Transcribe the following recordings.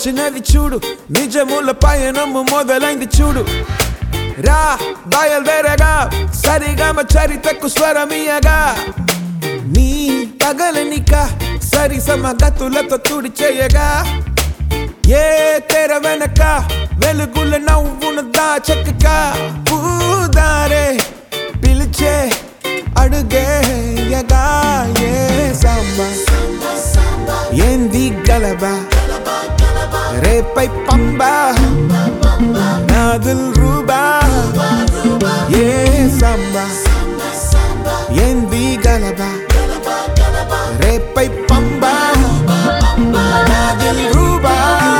వచ్చినది చూడు నిజముల పయనము మొదలైంది చూడు రా బయలుదేరగా సరిగమ చరితకు స్వరమియగా నీ తగలనిక సరి సమగతులతో తుడి చేయగా ఏ తెర వెనక వెలుగుల నవ్వును దాచక పూదారే పిలిచే అడుగేయగా ఏ సాంబా ఏంది గలబా రేపై పంబా నాదుల్ రూబా ఏ సాంబా ఏంది గలబా రేపై పంబా నాదుల్ రూబా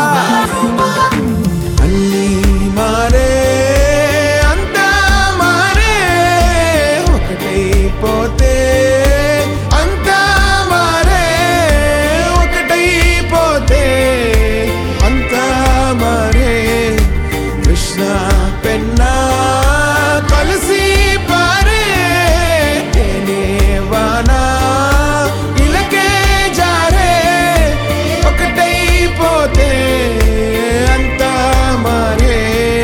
అన్నీ మారే అంతా మారే ఒకటైపోతే అంతా మారే ఒకటైపోతే అంతా మారే కృష్ణ పెన్నా కలిసి పారే తేనే వానా ఇలకే జారే ఒకటైపోతే అంతా మారే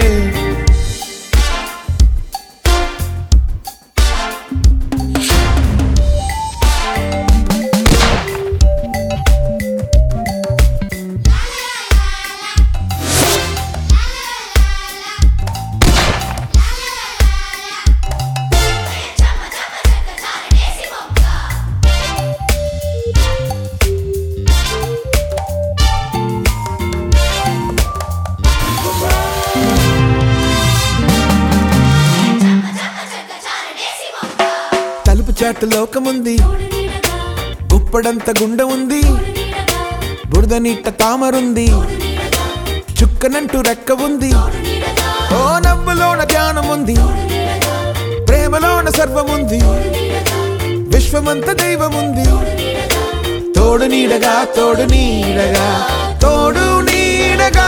తలుపు చాటు లోకముంది గుప్పడంత గుండె ఉంది బురద నీట తామరుంది చుక్కనంటూ రెక్క ఉంది ఓ నవ్వులోన ధ్యానముంది ప్రేమలోన సర్వముంది విశ్వమంత దైవముంది తోడు నీడగా తోడు నీడగా తోడు నీడగా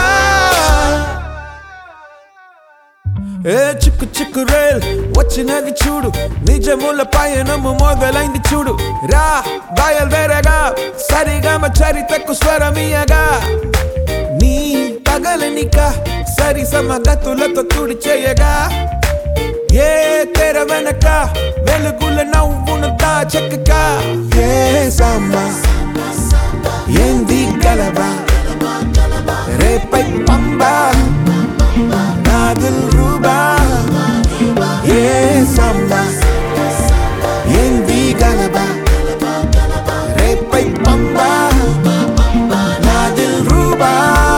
ఏ చిక్కు చిక్కు రేల్ వచ్చినది చూడు నిజముల పయనము మొదలైంది చూడు రా బయలుదేరగా సరిగమ చరితకు స్వరమియగా నీ తగలనిక సరి సమగతులతో తుడి చేయగా ఏ తెర వెనక వెలుగుల నవ్వును దాచక ఏ సాంబా ఏంది గలబా రేపై పంబా నాదుల్ రూబా ఏ సాంబా ఏంది గలబా రేపై పంబా నాదుల్ రూబా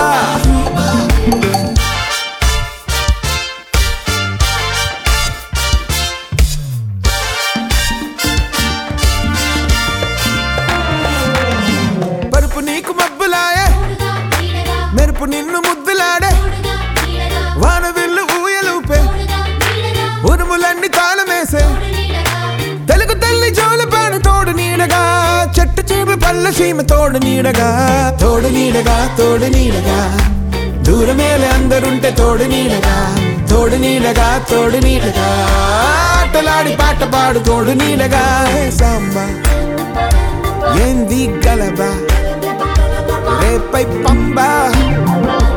పరుపు నీకు మబ్బులాయే మెరుపు నిన్ను ముద్దులాడే వాన విల్లు ఊయలూపే ఉరుములన్నీ తాళమేసే తెలుగు తల్లి జోలపాడు తోడు నీడగా చెట్టు చీమ పల్ల సీమ తోడు నీడగా తోడు నీడగా తోడు నీడగా దూరమేలే అందరుంటే తోడు నీడగా తోడు నీడగా తోడు నీడగా ఆటలాడి పాట పాడు తోడు నీడగా సాంబా ఏంది గలబా రేపై పంబా